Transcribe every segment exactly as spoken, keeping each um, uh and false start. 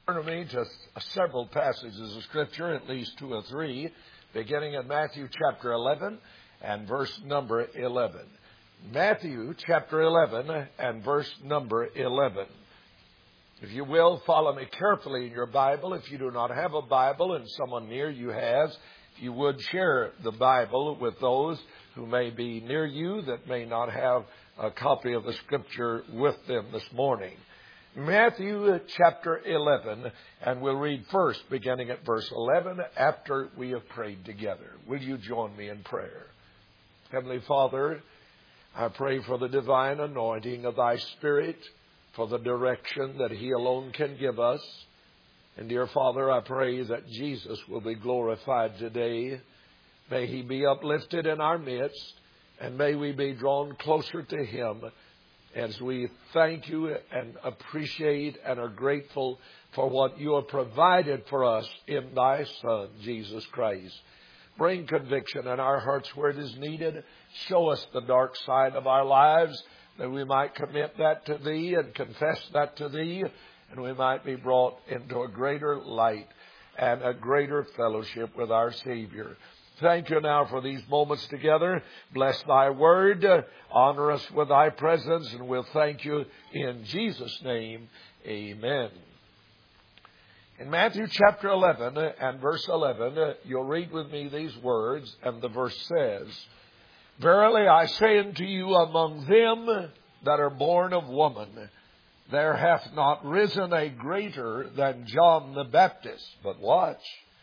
Turn to me to several passages of Scripture, at least two or three, beginning in Matthew chapter eleven and verse number eleven. Matthew chapter eleven and verse number eleven. If you will, follow me carefully in your Bible. If you do not have a Bible and someone near you has, if you would share the Bible with those who may be near you that may not have a copy of the Scripture with them this morning. Matthew chapter eleven, and we'll read first beginning at verse eleven after we have prayed together. Will you join me in prayer? Heavenly Father, I pray for the divine anointing of Thy Spirit, for the direction that He alone can give us. And dear Father, I pray that Jesus will be glorified today. May He be uplifted in our midst, and may we be drawn closer to Him as we thank You and appreciate and are grateful for what You have provided for us in Thy Son, Jesus Christ. Bring conviction in our hearts where it is needed. Show us the dark side of our lives, that we might commit that to Thee and confess that to Thee, and we might be brought into a greater light and a greater fellowship with our Savior. Thank You now for these moments together. Bless Thy word. Honor us with Thy presence, and we'll thank You in Jesus' name. Amen. In Matthew chapter eleven and verse eleven, you'll read with me these words, and the verse says, "Verily I say unto you, among them that are born of woman, there hath not risen a greater than John the Baptist. But watch,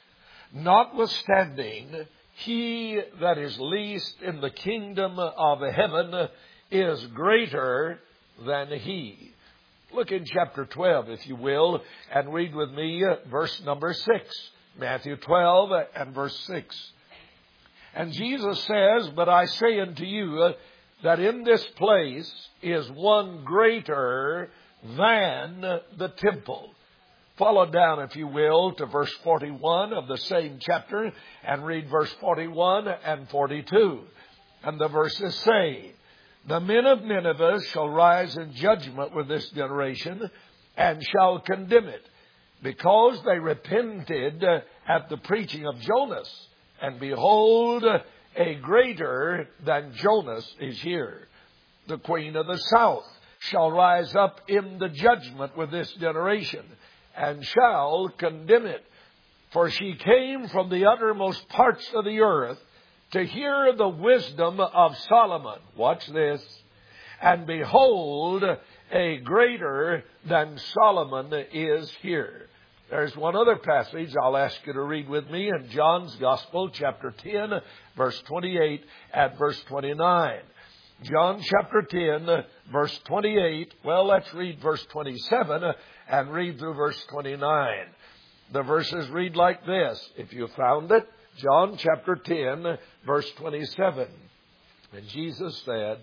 notwithstanding, he that is least in the kingdom of heaven is greater than he." Look in chapter twelve, if you will, and read with me verse number six. Matthew twelve and verse six. "And Jesus says, But I say unto you, that in this place is one greater than the temple." Follow down, if you will, to verse forty-one of the same chapter and read verse forty-one and forty-two. And the verses say, "The men of Nineveh shall rise in judgment with this generation and shall condemn it, because they repented at the preaching of Jonas. And behold, a greater than Jonas is here. The queen of the south shall rise up in the judgment with this generation, and shall condemn it. For she came from the uttermost parts of the earth to hear the wisdom of Solomon." Watch this. "And behold, a greater than Solomon is here." There's one other passage I'll ask you to read with me in John's Gospel, chapter ten, verse twenty-eight and verse twenty-nine. John chapter ten, verse twenty-eight. Well, let's read verse twenty-seven and read through verse twenty-nine. The verses read like this, if you found it. John chapter ten, verse twenty-seven. "And Jesus said,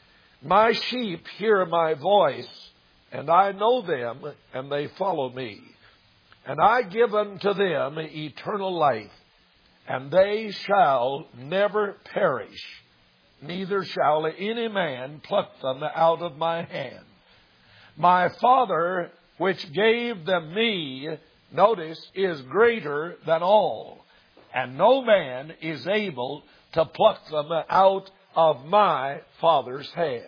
My sheep hear my voice, and I know them, and they follow me. And I give unto them eternal life, and they shall never perish, neither shall any man pluck them out of my hand. My Father, which gave them me," notice, "is greater than all, and no man is able to pluck them out of my Father's hand."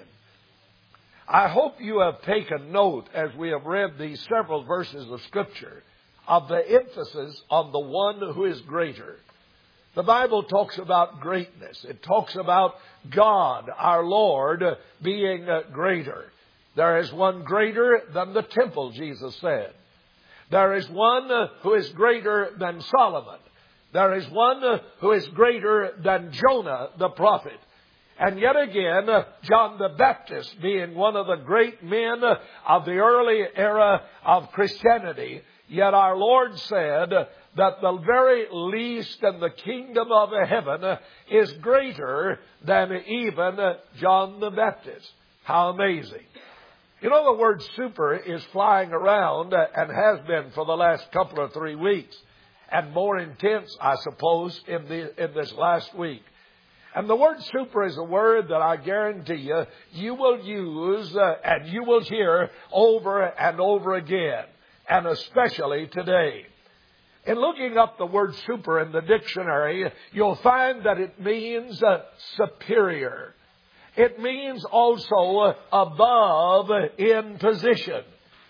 I hope you have taken note, as we have read these several verses of Scripture, of the emphasis on the one who is greater. The Bible talks about greatness. It talks about God, our Lord, being greater. There is one greater than the temple, Jesus said. There is one who is greater than Solomon. There is one who is greater than Jonah the prophet. And yet again, John the Baptist, being one of the great men of the early era of Christianity, yet our Lord said that the very least in the kingdom of heaven is greater than even John the Baptist. How amazing. You know, the word super is flying around and has been for the last couple or three weeks. And more intense, I suppose, in, the, in this last week. And the word super is a word that I guarantee you, you will use uh, and you will hear over and over again. and especially today. In looking up the word super in the dictionary, you'll find that it means uh, superior. It means also uh, above in position.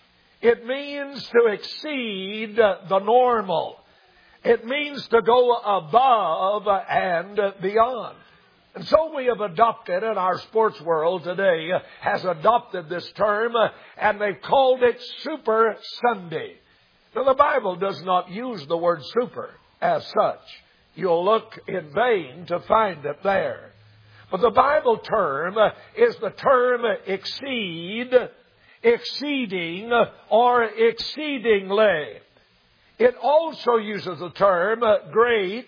It means to exceed uh, the normal. It means to go above and beyond. And so we have adopted, and our sports world today has adopted this term, and they've called it Super Sunday. Now, the Bible does not use the word super as such. You'll look in vain to find it there. But the Bible term is the term exceed, exceeding, or exceedingly. It also uses the term great,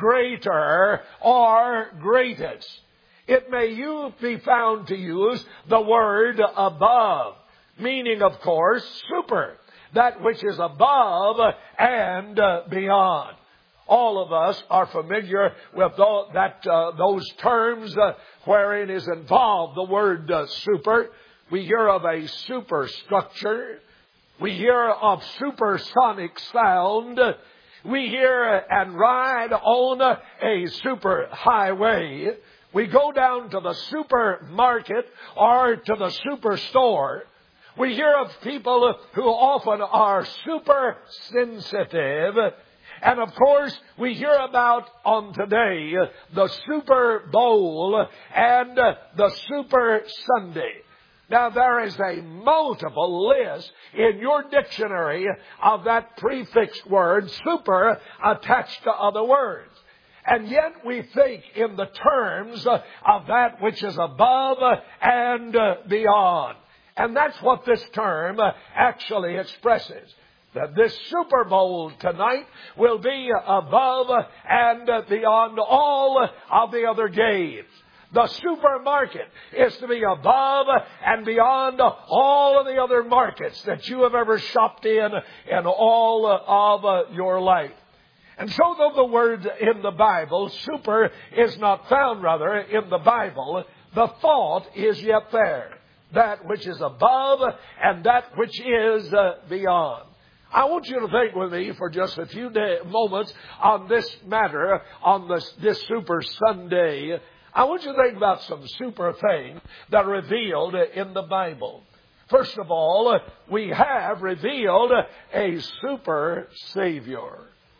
greater, or greatest. It may you be found to use the word above, meaning, of course, super, that which is above and beyond. All of us are familiar with that uh, those terms uh, wherein is involved the word uh, super. We hear of a superstructure. We hear of supersonic sound. We hear and ride on a super highway. We go down to the supermarket or to the superstore. We hear of people who often are super sensitive. And of course, we hear about on today the Super Bowl and the Super Sunday. Now, there is a multiple list in your dictionary of that prefixed word, super, attached to other words. And yet we think in the terms of that which is above and beyond. And that's what this term actually expresses. That this Super Bowl tonight will be above and beyond all of the other games. The supermarket is to be above and beyond all of the other markets that you have ever shopped in in all of your life. And so though the word in the Bible, super, is not found rather in the Bible, the thought is yet there. That which is above and that which is beyond. I want you to think with me for just a few day, moments on this matter, on this, this Super Sunday. I want you to think about some super things that are revealed in the Bible. First of all, we have revealed a super Savior.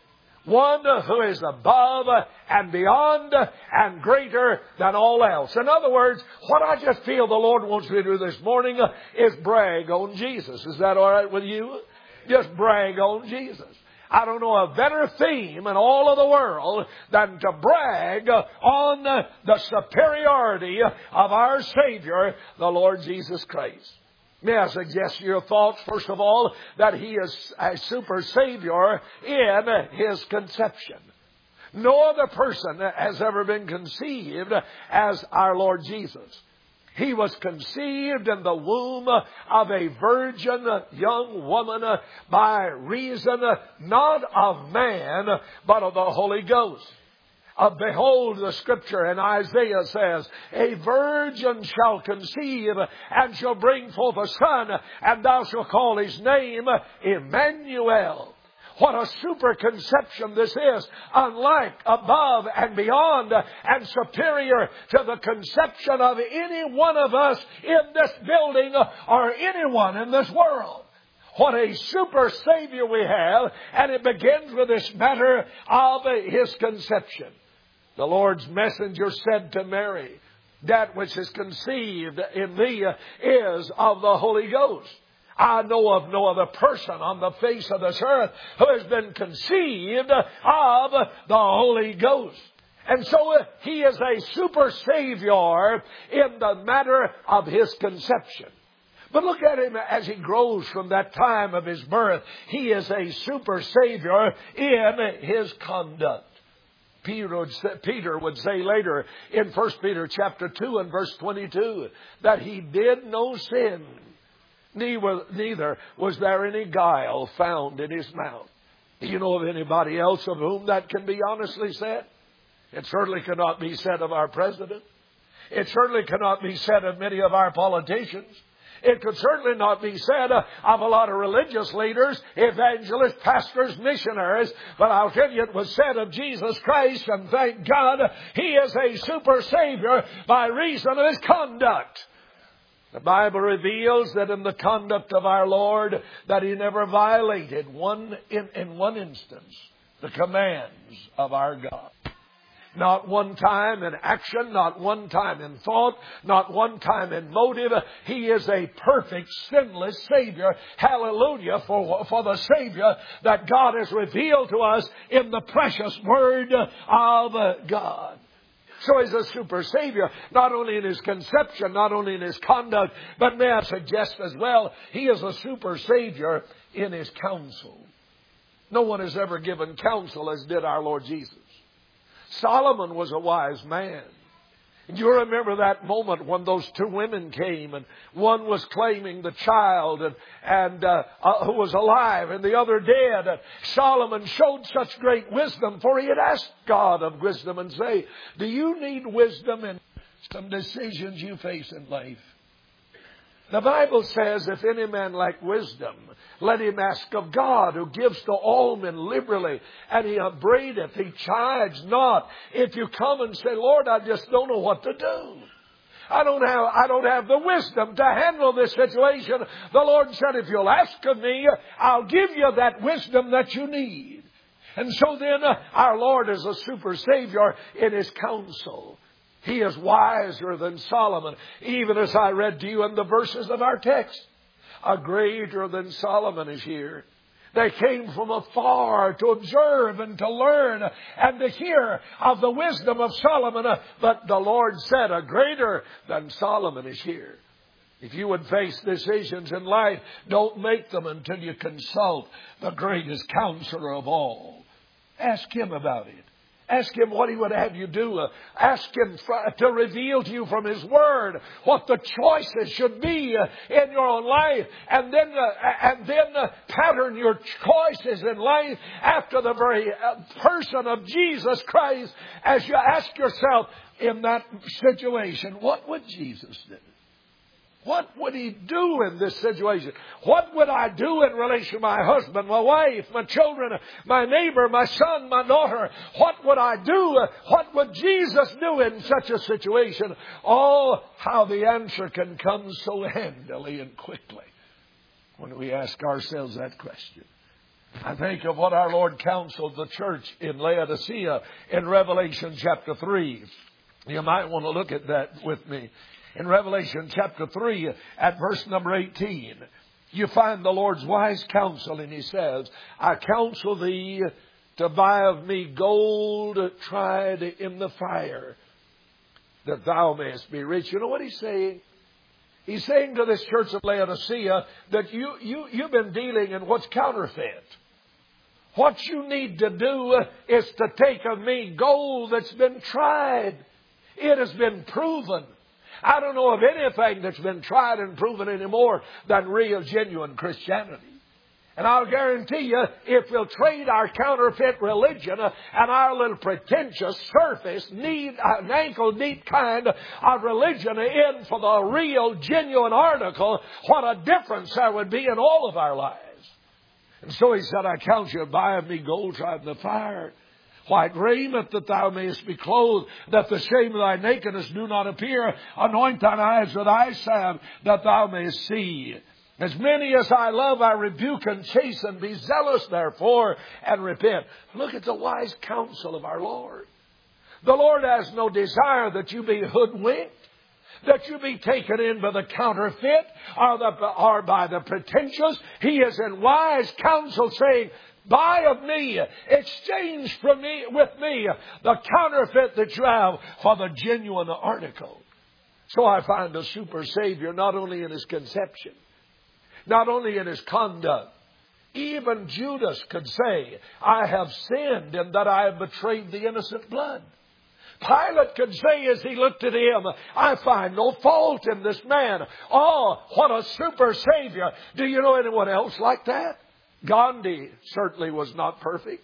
One who is above and beyond and greater than all else. In other words, what I just feel the Lord wants me to do this morning is brag on Jesus. Is that all right with you? Just brag on Jesus. I don't know a better theme in all of the world than to brag on the superiority of our Savior, the Lord Jesus Christ. May I suggest your thoughts, first of all, that He is a super Savior in His conception. No other person has ever been conceived as our Lord Jesus. He was conceived in the womb of a virgin young woman by reason not of man, but of the Holy Ghost. Uh, behold, the Scripture in Isaiah says, a virgin shall conceive and shall bring forth a son, and thou shalt call his name Emmanuel. What a super conception this is, unlike, above, and beyond, and superior to the conception of any one of us in this building or anyone in this world. What a super Savior we have, and it begins with this matter of His conception. The Lord's messenger said to Mary, that which is conceived in thee is of the Holy Ghost. I know of no other person on the face of this earth who has been conceived of the Holy Ghost. And so He is a super Savior in the matter of His conception. But look at Him as He grows from that time of His birth. He is a super Savior in His conduct. Peter would, say, Peter would say later in First Peter chapter two and verse twenty-two that He did no sin. Neither was there any guile found in His mouth. Do you know of anybody else of whom that can be honestly said? It certainly cannot be said of our president. It certainly cannot be said of many of our politicians. It could certainly not be said uh, of a lot of religious leaders, evangelists, pastors, missionaries. But I'll tell you, it was said of Jesus Christ, and thank God, He is a super Savior by reason of His conduct. The Bible reveals that in the conduct of our Lord, that He never violated one in, in one instance the commands of our God. Not one time in action, not one time in thought, not one time in motive. He is a perfect, sinless Savior. Hallelujah for, for the Savior that God has revealed to us in the precious Word of God. So He's a super Savior, not only in His conception, not only in His conduct, but may I suggest as well, He is a super Savior in His counsel. No one has ever given counsel as did our Lord Jesus. Solomon was a wise man. And you remember that moment when those two women came, and one was claiming the child and, and uh, uh, who was alive, and the other dead. And Solomon showed such great wisdom, for he had asked God of wisdom and say, do you need wisdom in some decisions you face in life? The Bible says, if any man lack wisdom, let him ask of God, who gives to all men liberally, and He upbraideth, He chides not. If you come and say, Lord, I just don't know what to do. I don't have, I don't have the wisdom to handle this situation. The Lord said, if you'll ask of me, I'll give you that wisdom that you need. And so then, uh, our Lord is a super Savior in His counsel. He is wiser than Solomon, even as I read to you in the verses of our text. A greater than Solomon is here. They came from afar to observe and to learn and to hear of the wisdom of Solomon. But the Lord said, a greater than Solomon is here. If you would face decisions in life, don't make them until you consult the greatest counselor of all. Ask Him about it. Ask Him what He would have you do. Ask Him to reveal to you from His Word what the choices should be in your own life. And then, uh, and then uh, pattern your choices in life after the very person of Jesus Christ. As you ask yourself in that situation, what would Jesus do? What would He do in this situation? What would I do in relation to my husband, my wife, my children, my neighbor, my son, my daughter? What would I do? What would Jesus do in such a situation? Oh, how the answer can come so handily and quickly when we ask ourselves that question. I think of what our Lord counseled the church in Laodicea in Revelation chapter three. You might want to look at that with me. In Revelation chapter three, at verse number eighteen, you find the Lord's wise counsel, and He says, I counsel thee to buy of me gold tried in the fire, that thou mayest be rich. You know what He's saying? He's saying to this church of Laodicea that you, you, you've been dealing in what's counterfeit. What you need to do is to take of me gold that's been tried. It has been proven. I don't know of anything that's been tried and proven anymore than real, genuine Christianity. And I'll guarantee you, if we'll trade our counterfeit religion and our little pretentious, surface, neat, uh, ankle-deep kind of religion in for the real, genuine article, what a difference there would be in all of our lives. And so He said, I counsel you to buy of me gold tried in the fire, white raiment that thou mayest be clothed, that the shame of thy nakedness do not appear. Anoint thine eyes with eye salve, that thou mayest see. As many as I love, I rebuke and chasten. Be zealous, therefore, and repent. Look at the wise counsel of our Lord. The Lord has no desire that you be hoodwinked, that you be taken in by the counterfeit or, the, or by the pretentious. He is in wise counsel saying, buy of me, exchange from me, with me, the counterfeit that you have for the genuine article. So I find a super Savior not only in His conception, not only in His conduct. Even Judas could say, I have sinned in that I have betrayed the innocent blood. Pilate could say as he looked at Him, I find no fault in this man. Oh, what a super Savior. Do you know anyone else like that? Gandhi certainly was not perfect.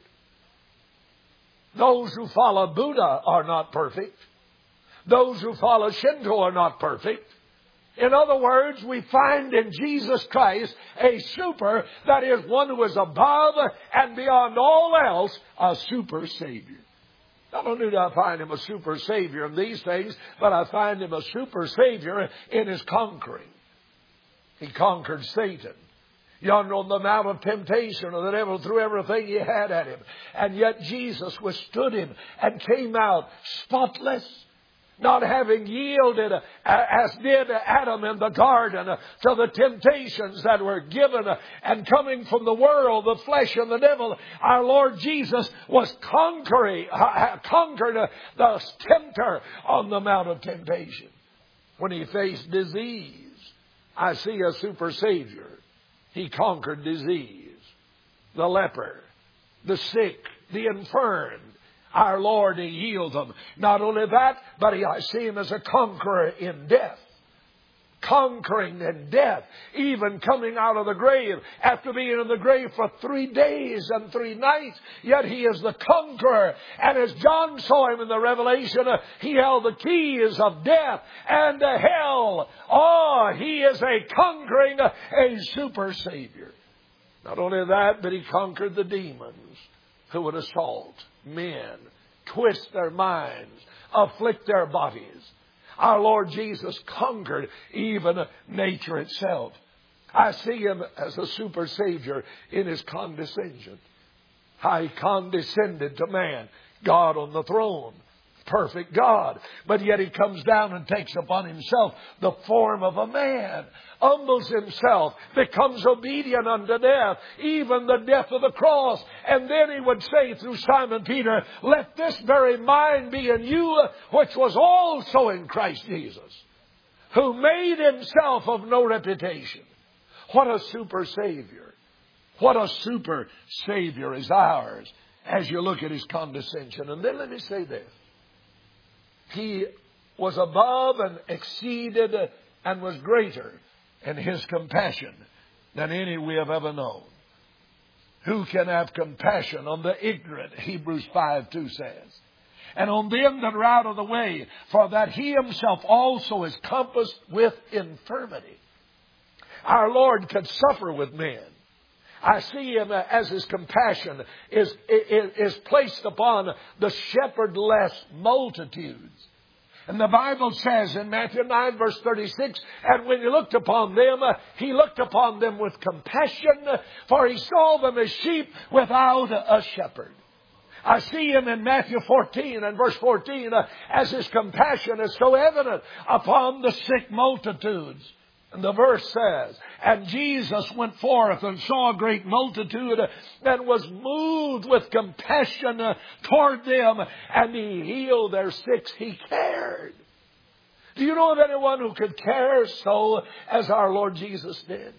Those who follow Buddha are not perfect. Those who follow Shinto are not perfect. In other words, we find in Jesus Christ a super, that is, one who is above and beyond all else, a super Savior. Not only do I find Him a super Savior in these things, but I find Him a super Savior in His conquering. He conquered Satan. Yonder on the Mount of Temptation, or the devil threw everything he had at him. And yet Jesus withstood him and came out spotless, not having yielded as did Adam in the garden to the temptations that were given and coming from the world, the flesh and the devil. Our Lord Jesus was conquering, conquered the tempter on the Mount of Temptation. When He faced disease, I see a super Savior. He conquered disease, the leper, the sick, the infirm. Our Lord, He healed them. Not only that, but he, I see Him as a conqueror in death. Conquering in death. Even coming out of the grave after being in the grave for three days and three nights. Yet He is the conqueror. And as John saw Him in the Revelation, uh, He held the keys of death and uh, hell. Oh, He is a conquering, uh, a super Savior. Not only that, but He conquered the demons who would assault men, twist their minds, afflict their bodies. Our Lord Jesus conquered even nature itself. I see Him as a super Savior in His condescension. How He condescended to man. God on the throne. Perfect God. But yet He comes down and takes upon Himself the form of a man. Humbles Himself. Becomes obedient unto death. Even the death of the cross. And then He would say through Simon Peter, let this very mind be in you, which was also in Christ Jesus, who made Himself of no reputation. What a super Savior. What a super Savior is ours as you look at His condescension. And then let me say this. He was above and exceeded and was greater in His compassion than any we have ever known. Who can have compassion on the ignorant, Hebrews five two says, and on them that are out of the way, for that He Himself also is compassed with infirmity. Our Lord could suffer with men. I see Him as His compassion is, is, is placed upon the shepherdless multitudes. And the Bible says in Matthew nine verse thirty-six, and when He looked upon them, He looked upon them with compassion, for He saw them as sheep without a shepherd. I see Him in Matthew fourteen and verse fourteen as His compassion is so evident upon the sick multitudes. And the verse says, and Jesus went forth and saw a great multitude and was moved with compassion toward them, and He healed their sick. He cared. Do you know of anyone who could care so as our Lord Jesus did?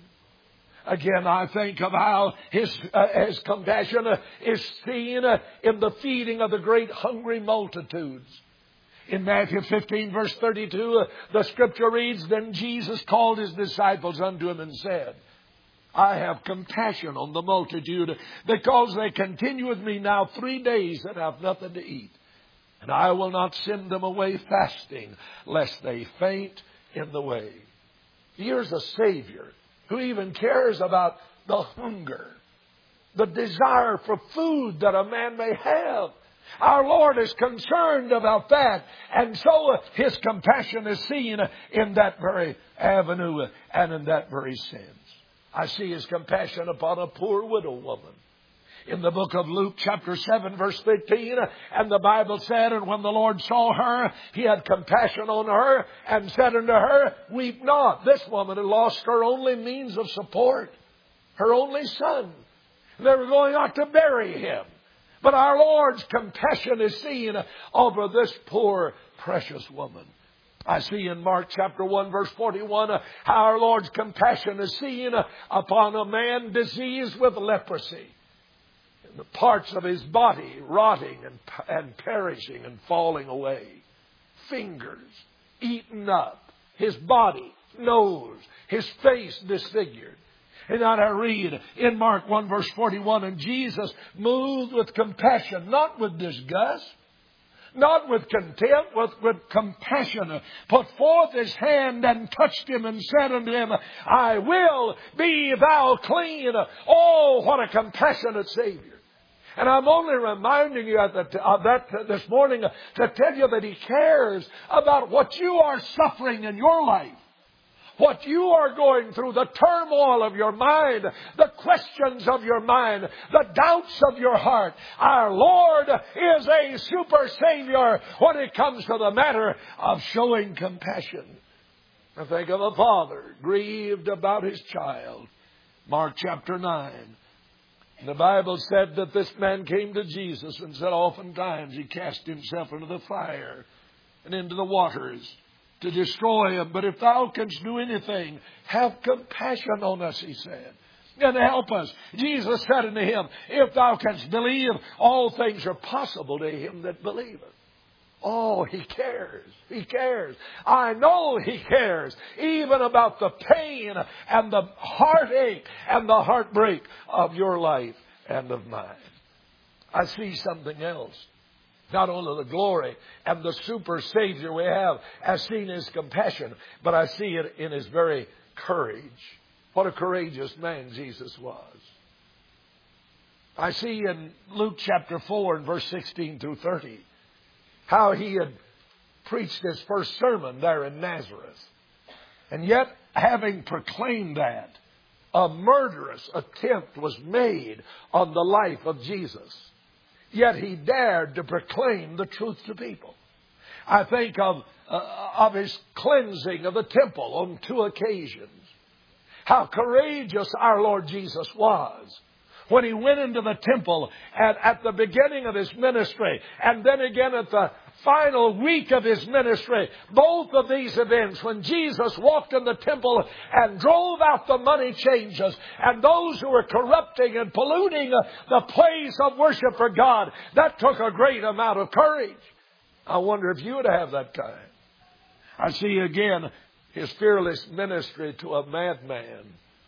Again, I think of how His, uh, his compassion is seen in the feeding of the great hungry multitudes. In Matthew fifteen verse thirty-two, the Scripture reads, then Jesus called His disciples unto Him and said, I have compassion on the multitude, because they continue with me now three days and have nothing to eat. And I will not send them away fasting, lest they faint in the way. Here's a Savior who even cares about the hunger, the desire for food that a man may have. Our Lord is concerned about that. And so His compassion is seen in that very avenue and in that very sense. I see His compassion upon a poor widow woman. In the book of Luke chapter seven verse fifteen, and the Bible said, and when the Lord saw her, He had compassion on her and said unto her, weep not. This woman had lost her only means of support, her only son. They were going out to bury him. But our Lord's compassion is seen over this poor, precious woman. I see in Mark chapter one verse forty-one how our Lord's compassion is seen upon a man diseased with leprosy. The parts of his body rotting and, and perishing and falling away. Fingers eaten up. His body, nose, his face disfigured. And then I read in Mark one verse forty-one, and Jesus moved with compassion, not with disgust, not with contempt, with, with compassion, put forth his hand and touched him and said unto him, I will be thou clean. Oh, what a compassionate Savior. And I'm only reminding you of that, of that this morning to tell you that he cares about what you are suffering in your life. What you are going through, the turmoil of your mind, the questions of your mind, the doubts of your heart. Our Lord is a super Savior when it comes to the matter of showing compassion. I think of a father grieved about his child. Mark chapter nine. The Bible said that this man came to Jesus and said oftentimes he cast himself into the fire and into the waters to destroy him. But if thou canst do anything, have compassion on us, he said, and help us. Jesus said unto him, if thou canst believe, all things are possible to him that believeth. Oh, he cares. He cares. I know he cares even about the pain and the heartache and the heartbreak of your life and of mine. I see something else. Not only the glory and the super Savior we have as seen his compassion, but I see it in his very courage. What a courageous man Jesus was. I see in Luke chapter four and verse sixteen through thirty how he had preached his first sermon there in Nazareth. And yet, having proclaimed that, a murderous attempt was made on the life of Jesus. Yet he dared to proclaim the truth to people. I think of, uh, of his cleansing of the temple on two occasions. How courageous our Lord Jesus was when he went into the temple at, at the beginning of his ministry and then again at the final week of his ministry. Both of these events, when Jesus walked in the temple and drove out the money changers and those who were corrupting and polluting the place of worship for God, that took a great amount of courage. I wonder if you would have that kind. I see again his fearless ministry to a madman.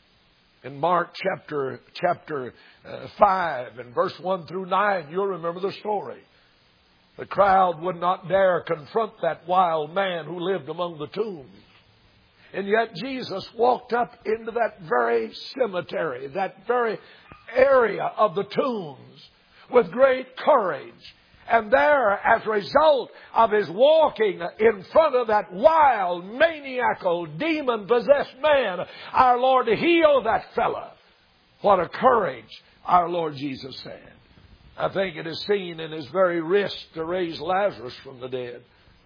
In Mark chapter chapter uh, five and verse one through nine, you'll remember the story. The crowd would not dare confront that wild man who lived among the tombs. And yet Jesus walked up into that very cemetery, that very area of the tombs with great courage. And there, as a result of his walking in front of that wild, maniacal, demon-possessed man, our Lord healed that fella. What a courage our Lord Jesus had. I think it is seen in his very wrist to raise Lazarus from the dead.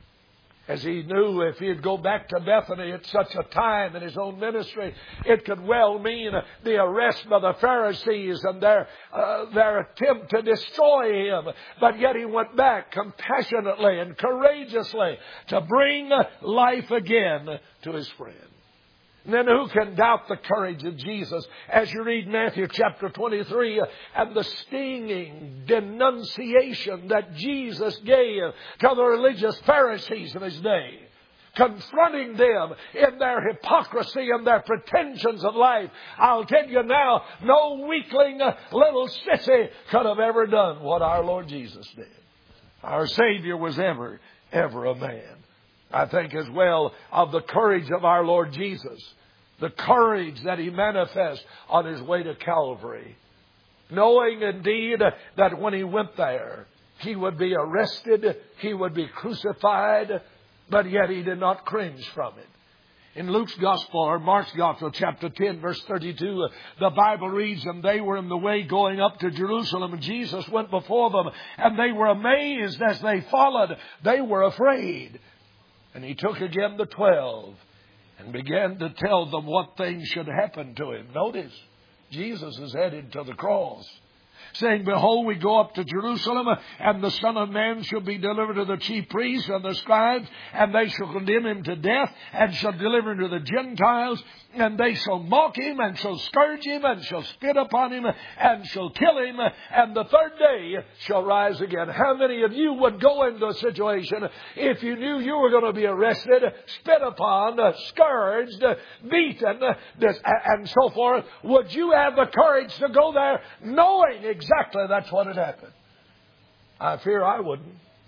As he knew if he'd go back to Bethany at such a time in his own ministry, it could well mean the arrest by the Pharisees and their, uh, their attempt to destroy him. But yet he went back compassionately and courageously to bring life again to his friend. And then who can doubt the courage of Jesus as you read Matthew chapter twenty-three and the stinging denunciation that Jesus gave to the religious Pharisees of his day, confronting them in their hypocrisy and their pretensions of life. I'll tell you now, no weakling little sissy could have ever done what our Lord Jesus did. Our Savior was ever, ever a man. I think as well of the courage of our Lord Jesus, the courage that he manifests on his way to Calvary, knowing indeed that when he went there, he would be arrested, he would be crucified, but yet he did not cringe from it. In Luke's Gospel, or Mark's Gospel, chapter ten, verse thirty-two, the Bible reads, and they were in the way going up to Jerusalem, and Jesus went before them, and they were amazed as they followed. They were afraid. And he took again the twelve and began to tell them what things should happen to him. Notice, Jesus is headed to the cross, saying, behold, we go up to Jerusalem, and the Son of Man shall be delivered to the chief priests and the scribes, and they shall condemn him to death, and shall deliver him to the Gentiles, and they shall mock him, and shall scourge him, and shall spit upon him, and shall kill him, and the third day shall rise again. How many of you would go into a situation if you knew you were going to be arrested, spit upon, scourged, beaten, and so forth? Would you have the courage to go there knowing exactly that's what had happened? I fear I wouldn't.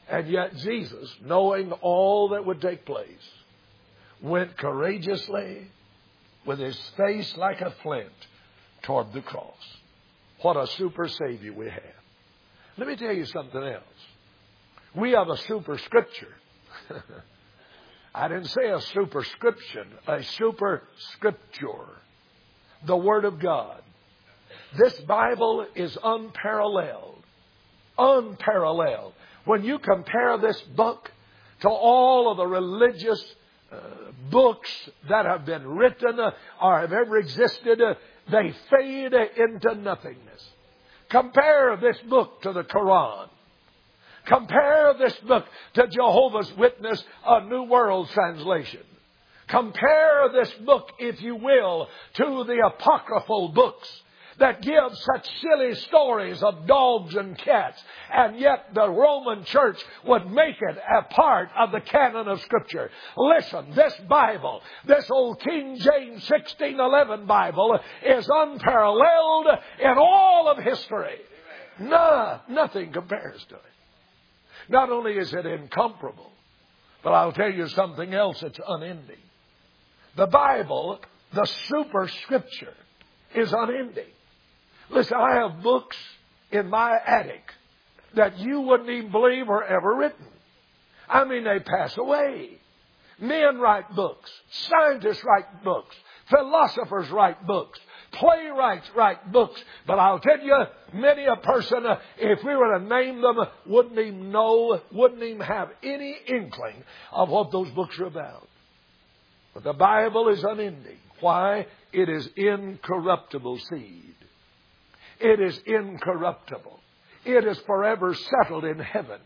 And yet Jesus, knowing all that would take place, went courageously with his face like a flint toward the cross. What a super Savior we have. Let me tell you something else. We have a super scripture. I didn't say a superscription, a super scripture. The Word of God. This Bible is unparalleled. Unparalleled. When you compare this book to all of the religious uh, books that have been written uh, or have ever existed, uh, they fade into nothingness. Compare this book to the Quran. Compare this book to Jehovah's Witness, A New World Translation. Compare this book, if you will, to the apocryphal books that give such silly stories of dogs and cats. And yet the Roman Church would make it a part of the canon of Scripture. Listen, this Bible, this old King James sixteen eleven Bible, is unparalleled in all of history. No, nothing compares to it. Not only is it incomparable, but I'll tell you something else that's unending. The Bible, the super scripture, is unending. Listen, I have books in my attic that you wouldn't even believe were ever written. I mean, they pass away. Men write books. Scientists write books. Philosophers write books. Playwrights write books. But I'll tell you, many a person, uh, if we were to name them, wouldn't even know, wouldn't even have any inkling of what those books are about. But the Bible is unending. Why? It is incorruptible seed. It is incorruptible. It is forever settled in heaven.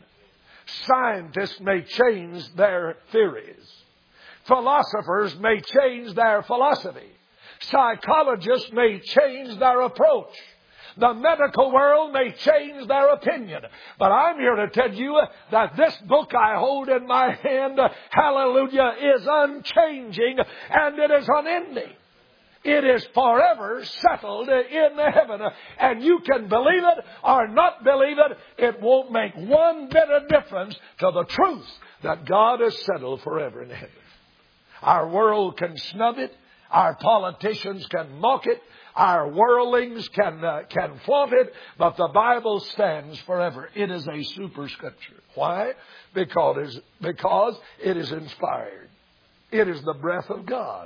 Scientists may change their theories. Philosophers may change their philosophy. Psychologists may change their approach. The medical world may change their opinion. But I'm here to tell you that this book I hold in my hand, hallelujah, is unchanging and it is unending. It is forever settled in heaven. And you can believe it or not believe it. It won't make one bit of difference to the truth that God has settled forever in heaven. Our world can snub it. Our politicians can mock it. Our worldlings can uh, can flaunt it. But the Bible stands forever. It is a super scripture. Why? Because it is, because it is inspired. It is the breath of God.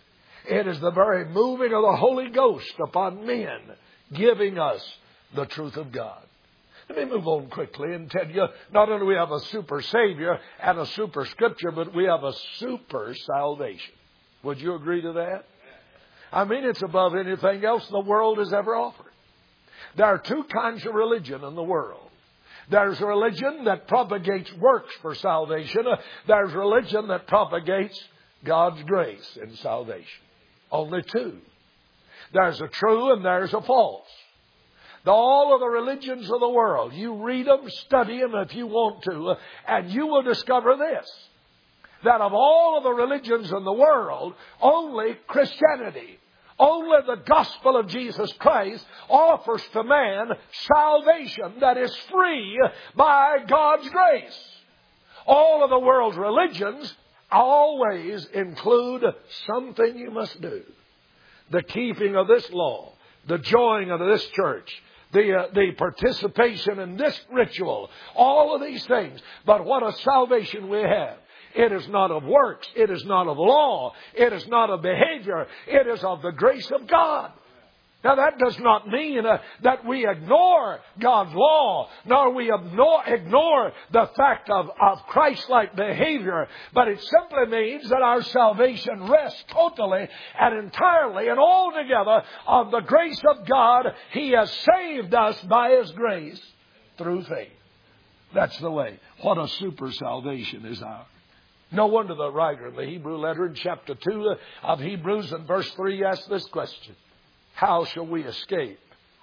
It is the very moving of the Holy Ghost upon men, giving us the truth of God. Let me move on quickly and tell you, not only do we have a super Savior and a super Scripture, but we have a super salvation. Would you agree to that? I mean, it's above anything else the world has ever offered. There are two kinds of religion in the world. There's a religion that propagates works for salvation. There's religion that propagates God's grace in salvation. Only two. There's a true and there's a false. The, all of the religions of the world, you read them, study them if you want to, and you will discover this. That of all of the religions in the world, only Christianity, only the gospel of Jesus Christ offers to man salvation that is free by God's grace. All of the world's religions always include something you must do. The keeping of this law, the joining of this church, the, uh, the participation in this ritual, all of these things. But what a salvation we have. It is not of works. It is not of law. It is not of behavior. It is of the grace of God. Now that does not mean uh, that we ignore God's law, nor we ignore, ignore the fact of, of Christ-like behavior, but it simply means that our salvation rests totally and entirely and altogether on the grace of God. He has saved us by His grace through faith. That's the way. What a super salvation is ours. No wonder the writer of the Hebrew letter in chapter two of Hebrews and verse three asks this question. How shall we escape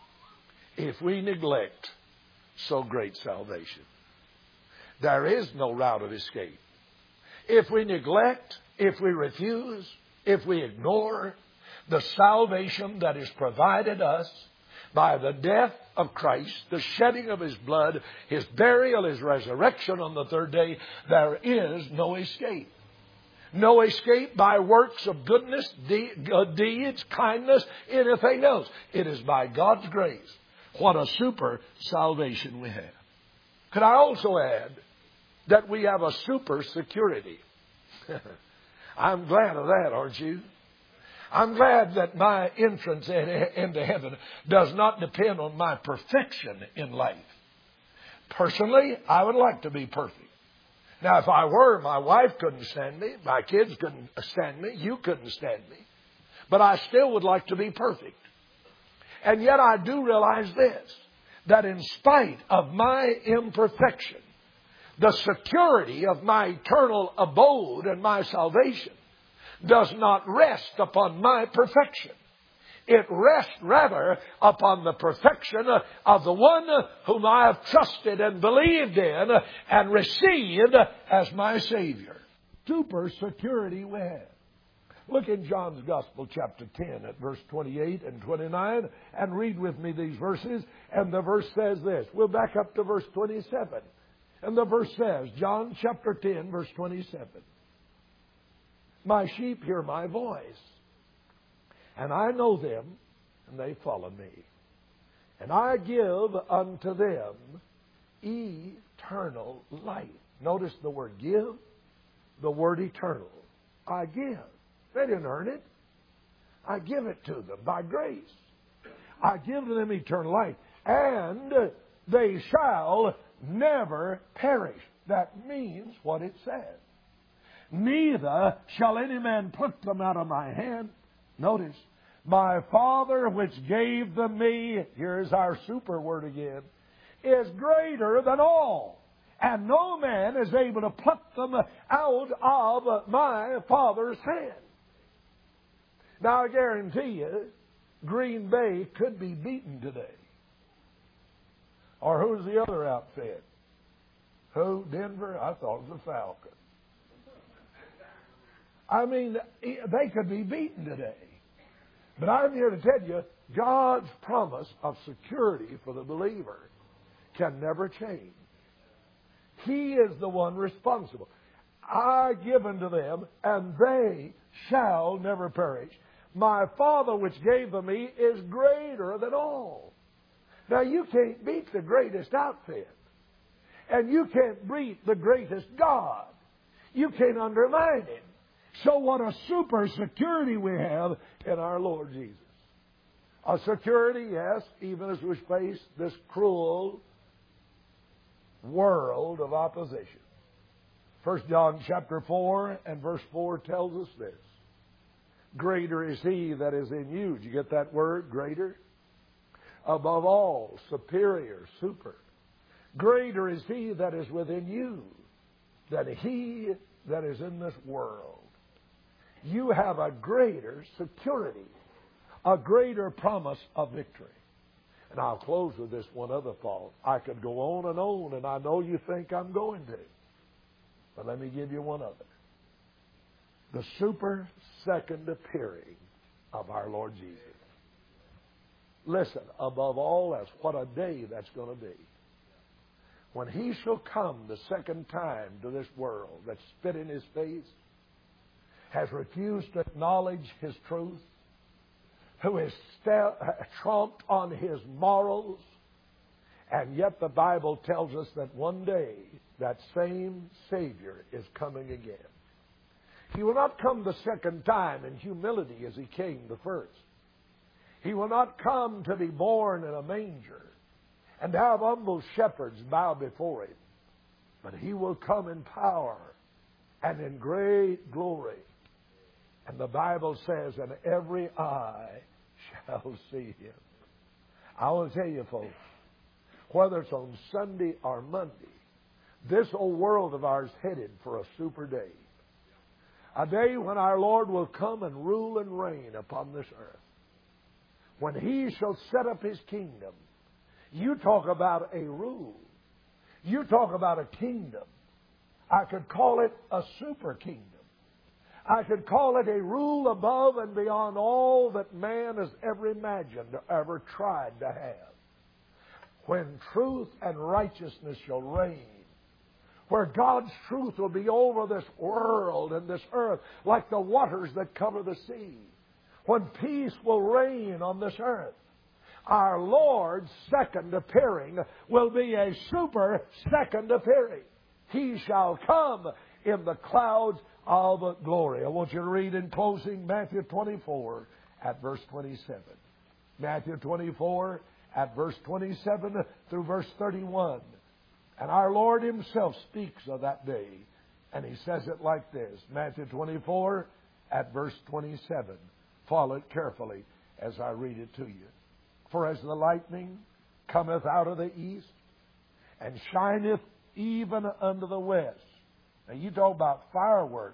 if we neglect so great salvation? There is no route of escape. If we neglect, if we refuse, if we ignore the salvation that is provided us By the death of Christ, the shedding of His blood, His burial, His resurrection on the third day, there is no escape. No escape by works of goodness, de- good deeds, kindness, anything else. It is by God's grace. What a super salvation we have. Could I also add that we have a super security? I'm glad of that, aren't you? I'm glad that my entrance into heaven does not depend on my perfection in life. Personally, I would like to be perfect. Now, if I were, my wife couldn't stand me, my kids couldn't stand me, you couldn't stand me. But I still would like to be perfect. And yet I do realize this, that in spite of my imperfection, the security of my eternal abode and my salvation does not rest upon my perfection. It rests rather upon the perfection of the one whom I have trusted and believed in and received as my Savior. Super security we have. Look in John's Gospel, chapter ten, at verse twenty-eight and twenty-nine, and read with me these verses. And the verse says this. We'll back up to verse twenty-seven. And the verse says, John chapter ten, verse twenty-seven. My sheep hear my voice, and I know them, and they follow me. And I give unto them eternal life. Notice the word give, the word eternal. I give. They didn't earn it. I give it to them by grace. I give to them eternal life, and they shall never perish. That means what it says. Neither shall any man pluck them out of my hand. Notice, my Father which gave them me, here's our super word again, is greater than all. And no man is able to pluck them out of my Father's hand. Now I guarantee you, Green Bay could be beaten today. Or who's the other outfit? Who? Denver? I thought it was the Falcons. I mean, they could be beaten today. But I'm here to tell you, God's promise of security for the believer can never change. He is the one responsible. I give unto them, and they shall never perish. My Father which gave them me is greater than all. Now, you can't beat the greatest outfit. And you can't beat the greatest God. You can't undermine Him. So what a super security we have in our Lord Jesus. A security, yes, even as we face this cruel world of opposition. First John chapter four and verse four tells us this. Greater is He that is in you. Did you get that word, greater? Above all, superior, super. Greater is He that is within you than he that is in this world. You have a greater security, a greater promise of victory. And I'll close with this one other thought. I could go on and on, and I know you think I'm going to. But let me give you one other. The super second appearing of our Lord Jesus. Listen, above all else, what a day that's going to be. When He shall come the second time to this world that spit in His face, has refused to acknowledge His truth, who is st- trumped on His morals, and yet the Bible tells us that one day that same Savior is coming again. He will not come the second time in humility as He came the first. He will not come to be born in a manger and have humble shepherds bow before Him. But He will come in power and in great glory. And the Bible says, and every eye shall see Him. I want to tell you, folks, whether it's on Sunday or Monday, this old world of ours headed for a super day. A day when our Lord will come and rule and reign upon this earth. When He shall set up His kingdom. You talk about a rule. You talk about a kingdom. I could call it a super kingdom. I could call it a rule above and beyond all that man has ever imagined or ever tried to have. When truth and righteousness shall reign, where God's truth will be over this world and this earth like the waters that cover the sea, when peace will reign on this earth, our Lord's second appearing will be a super second appearing. He shall come in the clouds of glory. I want you to read in closing Matthew twenty-four at verse twenty-seven. Matthew twenty-four at verse twenty-seven through verse thirty-one. And our Lord Himself speaks of that day. And He says it like this. Matthew twenty-four at verse twenty-seven. Follow it carefully as I read it to you. For as the lightning cometh out of the east, and shineth even unto the west. Now you talk about fireworks.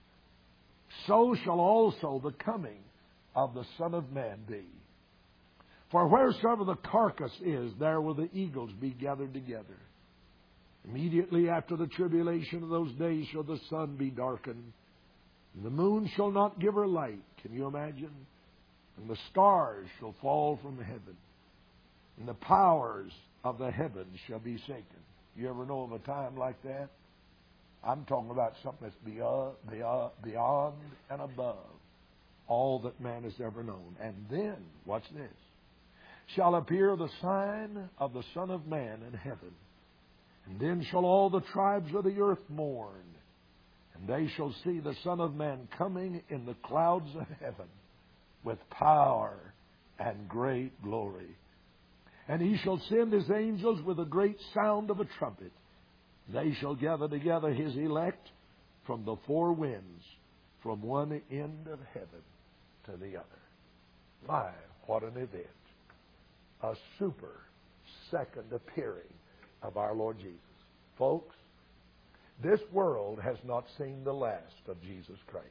So shall also the coming of the Son of Man be. For wheresoever the carcass is, there will the eagles be gathered together. Immediately after the tribulation of those days shall the sun be darkened, and the moon shall not give her light. Can you imagine? And the stars shall fall from heaven, and the powers of the heavens shall be shaken. You ever know of a time like that? I'm talking about something that's beyond, beyond, beyond and above all that man has ever known. And then, watch this, shall appear the sign of the Son of Man in heaven. And then shall all the tribes of the earth mourn, and they shall see the Son of Man coming in the clouds of heaven with power and great glory. And He shall send His angels with a great sound of a trumpet. They shall gather together His elect from the four winds, from one end of heaven to the other. My, what an event. A super second appearing of our Lord Jesus. Folks, this world has not seen the last of Jesus Christ.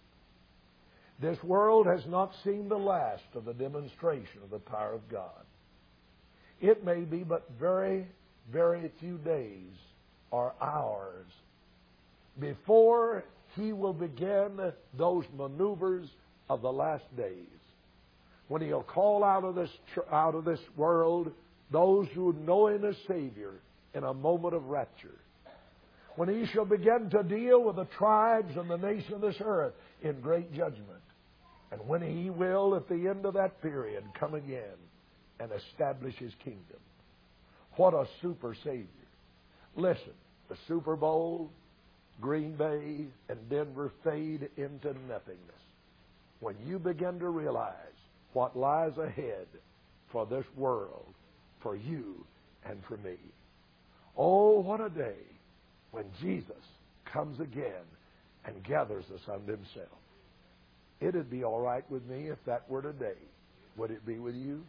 This world has not seen the last of the demonstration of the power of God. It may be but very, very few days or hours before He will begin those maneuvers of the last days, when He'll call out of this out of this world those who know Him as Savior in a moment of rapture, when He shall begin to deal with the tribes and the nation of this earth in great judgment, and when He will, at the end of that period, come again and establish His kingdom. What a super Savior. Listen, the Super Bowl, Green Bay, and Denver fade into nothingness when you begin to realize what lies ahead for this world, for you and for me. Oh, what a day when Jesus comes again and gathers us unto Himself. It'd be all right with me if that were today. Would it be with you?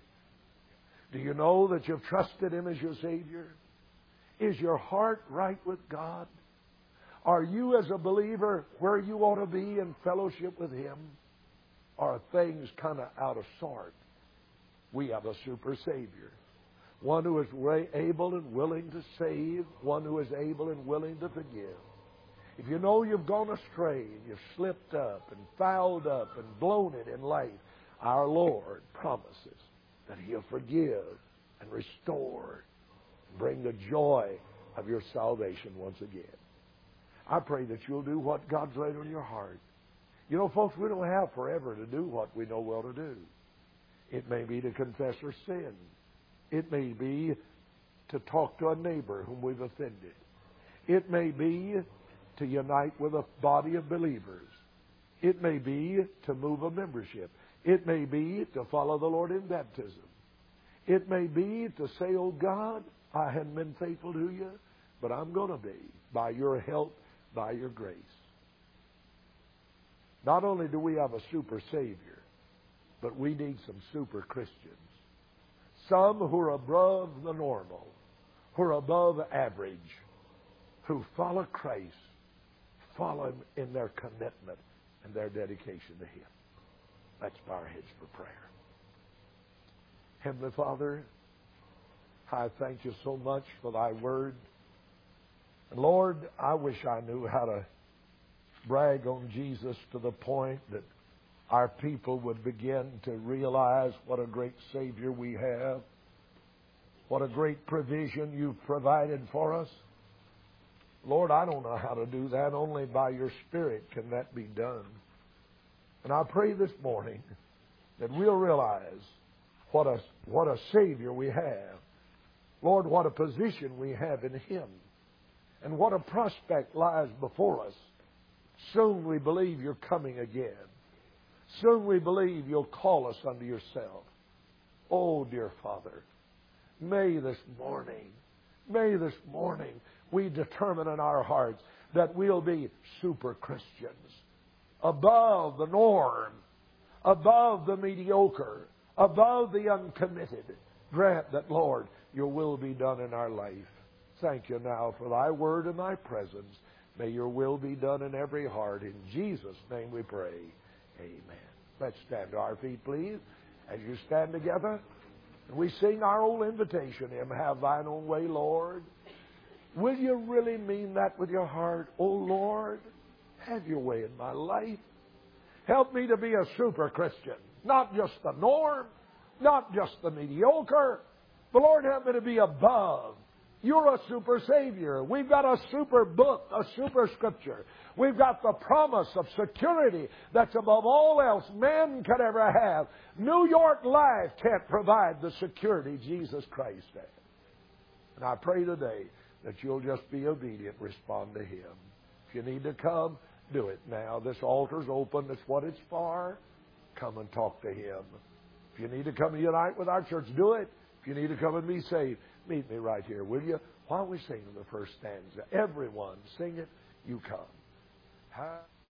Do you know that you've trusted Him as your Savior? Is your heart right with God? Are you, as a believer, where you ought to be in fellowship with Him? Or are things kind of out of sort? We have a super Savior. One who is able and willing to save. One who is able and willing to forgive. If you know you've gone astray and you've slipped up and fouled up and blown it in life, our Lord promises that He'll forgive and restore and bring the joy of your salvation once again. I pray that you'll do what God's laid on your heart. You know, folks, we don't have forever to do what we know well to do. It may be to confess our sin. It may be to talk to a neighbor whom we've offended. It may be to unite with a body of believers. It may be to move a membership. It may be to follow the Lord in baptism. It may be to say, oh God, I haven't been faithful to you, but I'm going to be by your help, by your grace. Not only do we have a super Savior, but we need some super Christians. Some who are above the normal, who are above average, who follow Christ, follow Him in their commitment and their dedication to Him. Let's bow our heads for prayer. Heavenly Father, I thank You so much for Thy Word. And Lord, I wish I knew how to brag on Jesus to the point that our people would begin to realize what a great Savior we have, what a great provision you've provided for us. Lord, I don't know how to do that. Only by your Spirit can that be done. And I pray this morning that we'll realize what a, what a Savior we have. Lord, what a position we have in Him. And what a prospect lies before us. Soon we believe you're coming again. Soon we believe you'll call us unto yourself. Oh, dear Father, may this morning, may this morning we determine in our hearts that we'll be super Christians, above the norm, above the mediocre, above the uncommitted. Grant that, Lord, your will be done in our life. Thank you now for thy word and thy presence. May your will be done in every heart. In Jesus' name we pray. Amen. Let's stand to our feet, please. As you stand together, and we sing our old invitation hymn, Have Thine Own Way, Lord. Will you really mean that with your heart? Oh, Lord, have your way in my life. Help me to be a super Christian, not just the norm, not just the mediocre, but Lord, help me to be above. You're a super Savior. We've got a super book, a super Scripture. We've got the promise of security that's above all else man could ever have. New York Life can't provide the security Jesus Christ has. And I pray today that you'll just be obedient, respond to Him. If you need to come, do it now. This altar's open. That's what it's for. Come and talk to Him. If you need to come and unite with our church, do it. If you need to come and be saved, meet me right here, will you? While we sing the first stanza, everyone sing it, you come.